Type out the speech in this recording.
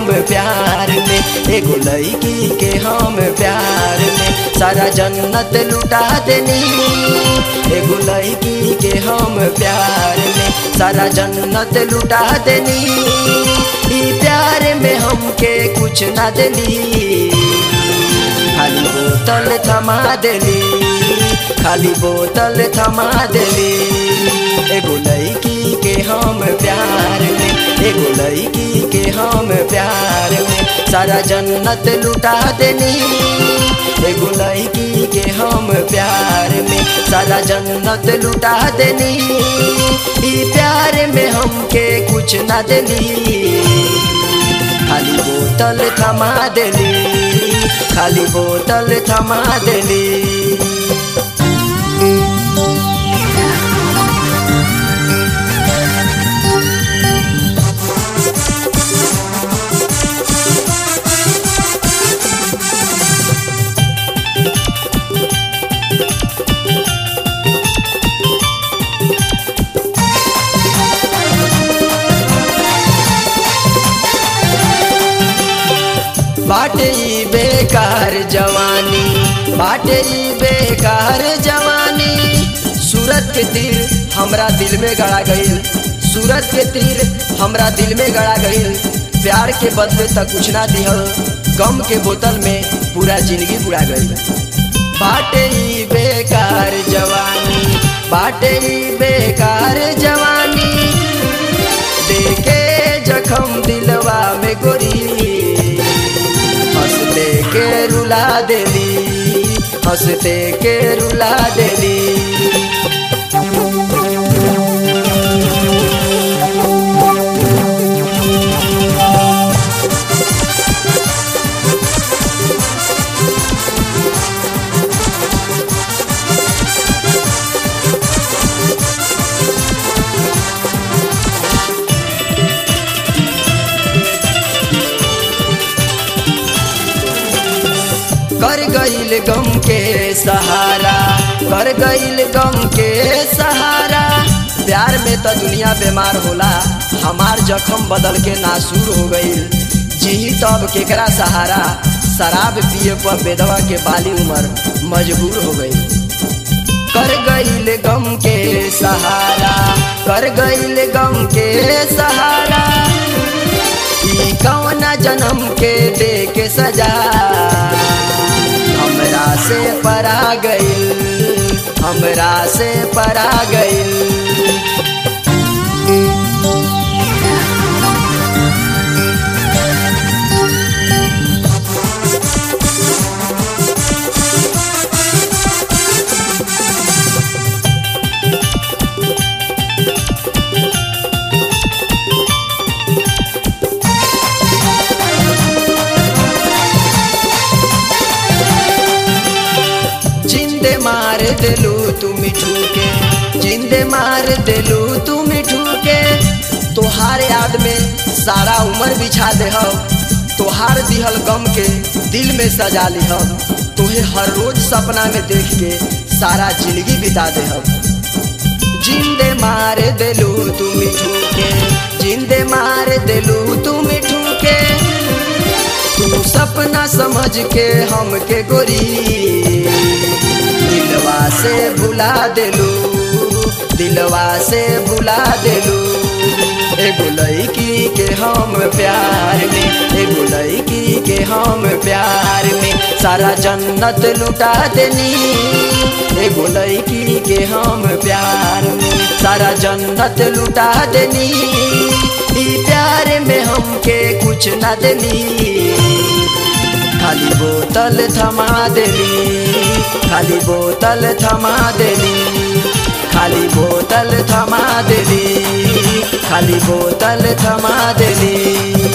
हम प्यार में, एगो लड़की के हम प्यार में सारा जन्नत लुटा देनी। एगो लड़की के हम प्यार में सारा जन्नत लुटा देनी। ई प्यार में हमके कुछ ना देली, खाली बोतल थमा देली, खाली बोतल थमा देली। एगो लड़की के हम प्यार में, एगो लड़की के हम प्यार में सारा जन्नत लुटा देनी। एगो लड़की के हम प्यार में सारा जन्नत लुटा देनी। ई प्यार में हमके कुछ ना देली, खाली बोतल थमा देली, खाली बोतल थमा देली। बाटे ई बेकार जवानी, बाटे ई बेकार जवानी। सूरत के तीर हमरा दिल में गड़ा गईल, सूरत के तीर हमरा दिल में गड़ा गईल। प्यार के बदले तक कुछ ना दिहल, गम के बोतल में पूरा जिंदगी बुड़ा गई। बाटे ई बेकार जवानी, बाटे ई बेकार जवानी। देखे जखम दिलवा में गोरी, हंसते के रुला देली, हंसते के रुला देली। कर गईल गम के सहारा, कर गईल गम के सहारा। प्यार में तो दुनिया बीमार होला, हमार जख्म बदल के नासूर हो गईल। जी तब केकरा सहारा, शराब पिए पर बेदवा के बाली उम्र मजबूर हो गई। कर गईल गम के सहारा, कर गईल गम के सहारा। ई कौना जन्म के दे के सजा, हमरा से परा गईल, हमरा से परा गईल। जिंदे मार देलू तू मिठू के, जिंदे मार देलू तू मिठू के। तोहार याद में सारा उम्र बिछा दे हो, तोहार दिहल गम के दिल में सजा ली हो। तोहे हर रोज सपना में देख के सारा जिंदगी बिता दे हो। जिंदे मार देलू तू मिठू के, जिंदे मार देलू तू मिठू के। तू सपना समझ के हमके गोरी, दिलवा से भुला देलू, दिलवा से भुला देलू। एगो लड़की के हम प्यार में, एगो लड़की के हम प्यार में सारा जन्नत लुटा देनी। एगो लड़की के हम प्यार में सारा जन्नत लुटा देनी। ई प्यार में हमके कुछ ना देली, खाली बोतल थमा देली, खाली बोतल थमा देली, खाली बोतल थमा देली, खाली बोतल थमा देली।